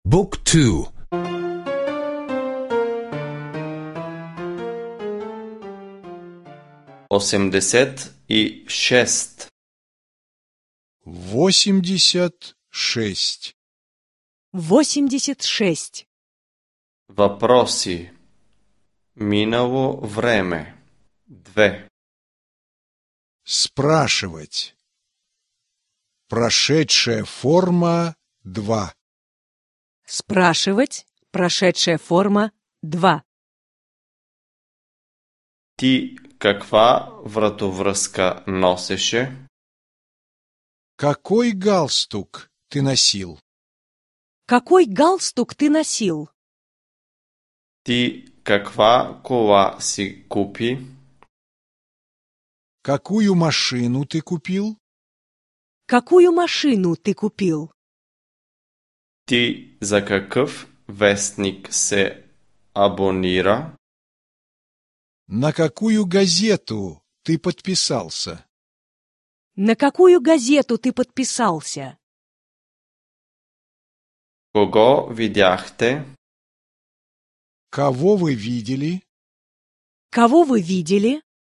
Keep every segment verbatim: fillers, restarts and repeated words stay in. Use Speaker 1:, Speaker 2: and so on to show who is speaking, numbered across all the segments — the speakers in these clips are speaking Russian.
Speaker 1: Book two.
Speaker 2: Осемдесет и шест.
Speaker 3: Восемьдесят шесть.
Speaker 4: Восемьдесят шесть.
Speaker 2: Въпроси. Минало време. Две.
Speaker 3: Спрашивать. Прошедшая форма два.
Speaker 4: Спрашивать. Прошедшая форма два.
Speaker 2: Ти каква вратовръзка носеше?
Speaker 3: Какой галстук ты носил?
Speaker 4: Какой галстук ты носил?
Speaker 2: Ти каква кола си купи?
Speaker 3: Какую машину ты купил?
Speaker 4: Какую машину ты купил?
Speaker 2: Ти за какъв вестник се абонира?
Speaker 3: На какую газету ты подписался?
Speaker 4: На какую газету ты подписался?
Speaker 2: Кого видяхте?
Speaker 3: Кого вы видели?
Speaker 4: Кого вы видели?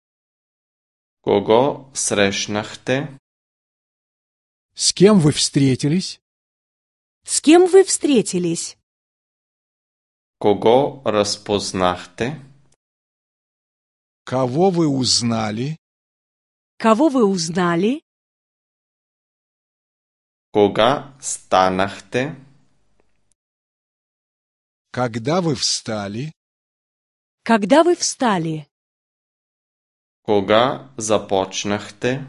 Speaker 2: Кого срещнахте?
Speaker 3: С кем вы встретились?
Speaker 4: С кем вы встретились?
Speaker 2: Кого разпознахте?
Speaker 3: Кого вы узнали?
Speaker 4: Кого вы узнали?
Speaker 2: Кога станахте?
Speaker 3: Когда вы встали?
Speaker 4: Когда вы встали?
Speaker 2: Кога започнахте?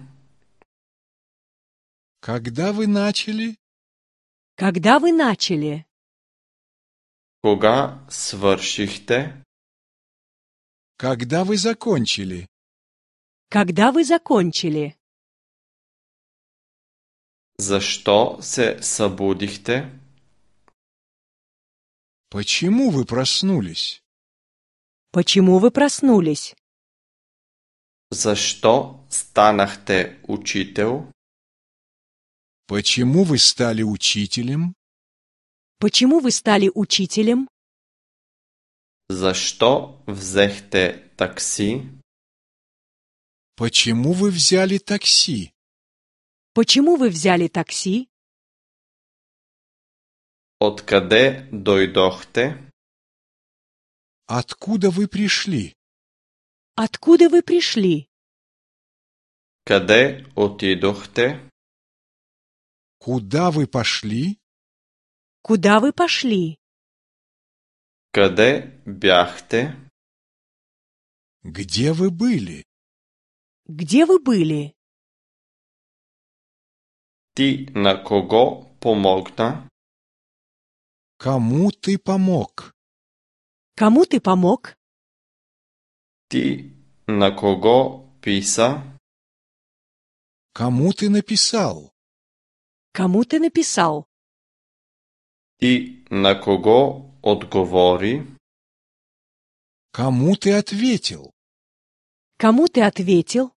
Speaker 3: Когда вы начали?
Speaker 4: Когда вы начали?
Speaker 2: Кога свършихте?
Speaker 3: Когда вы закончили?
Speaker 4: Когда вы закончили?
Speaker 2: Защо се събудихте?
Speaker 3: Почему вы проснулись?
Speaker 4: Почему вы проснулись?
Speaker 2: Защо станахте учител?
Speaker 3: Почему вы стали учителем?
Speaker 4: Почему вы стали учителем?
Speaker 2: Защо взехте такси?
Speaker 3: Почему вы взяли такси?
Speaker 4: Почему вы взяли такси?
Speaker 2: Откъде дойдохте?
Speaker 3: Откуда вы пришли?
Speaker 4: Откуда вы пришли?
Speaker 2: Къде отидохте?
Speaker 3: Куда вы пошли?
Speaker 4: Куда вы пошли?
Speaker 2: Къде бяхте?
Speaker 3: Где вы были?
Speaker 4: Где вы были?
Speaker 2: Ти на кого помогна?
Speaker 3: Кому ты помог?
Speaker 4: Кому ты помог?
Speaker 2: Ти на кого писа?
Speaker 3: Кому ты написал?
Speaker 4: Кому ты написал?
Speaker 2: Ти на кого отговори?
Speaker 3: Кому ты ответил?
Speaker 4: Кому ты ответил?